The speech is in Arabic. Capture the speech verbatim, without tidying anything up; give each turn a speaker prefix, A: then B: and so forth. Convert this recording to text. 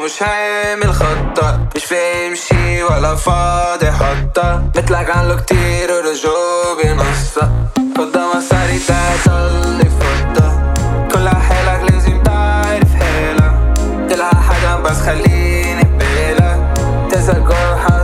A: مش عامل خطة، مش فاهم شي ولا فاضي حتى، مثلك عنله كتير ورجوع بنصة، قدام مصاري تعطلي فتة، كل حالك لازم تعرف حالك، تلقى حدا بس خليني ببالك، تسأل كل حدا